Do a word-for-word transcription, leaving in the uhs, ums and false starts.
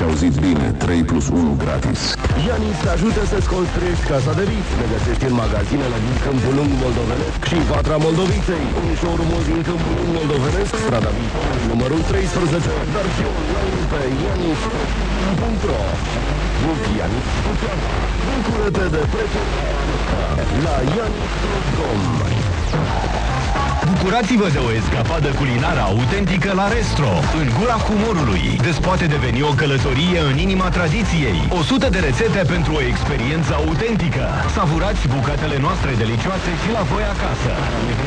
auzit bine, trei plus unu gratis. Ianis te ajută să-ți construiești casa de vis. Ne găsești în magazinele din Câmpul Lung Moldovenesc și Vatra Moldoviței. În showroom-ul din Câmpul Lung Moldovenesc, strada Viitorului, numărul treisprezece, dar și online pe ianis punct ro. Ianis, bucură-te de prețul la ianis punct com. Bucurați-vă de o escapadă culinară autentică la Restro, în gura humorului. Des poate deveni o călătorie în inima tradiției. o sută de rețete pentru o experiență autentică. Savurați bucatele noastre delicioase și la voi acasă.